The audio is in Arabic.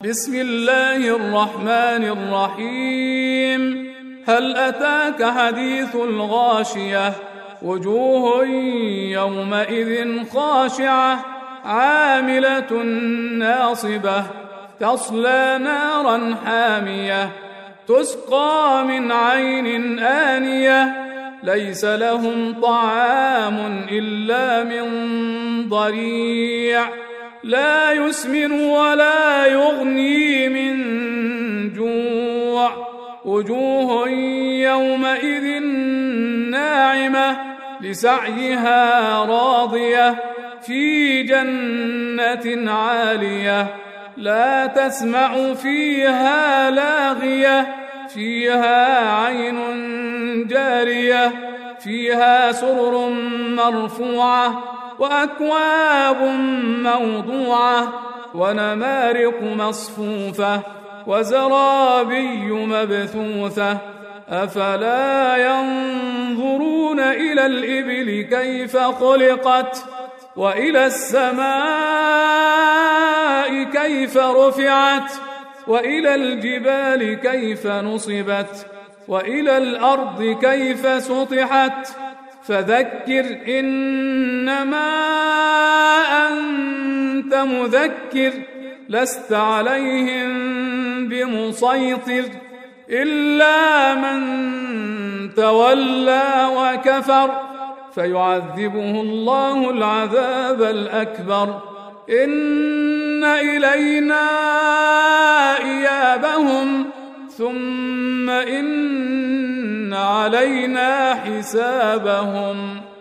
بسم الله الرحمن الرحيم. هل أتاك حديث الغاشية؟ وجوه يومئذ خاشعة عاملة ناصبة تصلى نارا حامية تسقى من عين آنية ليس لهم طعام إلا من ضريع لا يسمن ولا يغني من جوع وجوه يومئذ ناعمة لسعيها راضية في جنة عالية لا تسمع فيها لاغية فيها عين جارية فيها سرر مرفوعة وأكواب موضوعة ونمارق مصفوفة وزرابي مبثوثة أفلا ينظرون إلى الإبل كيف خلقت وإلى السماء كيف رفعت وإلى الجبال كيف نصبت وإلى الأرض كيف سطحت فذكر إنما أنت مذكر لست عليهم بمسيطر إلا من تولى وكفر فيعذبه الله العذاب الأكبر إن إلينا إيابهم ثم إن علينا حسابهم.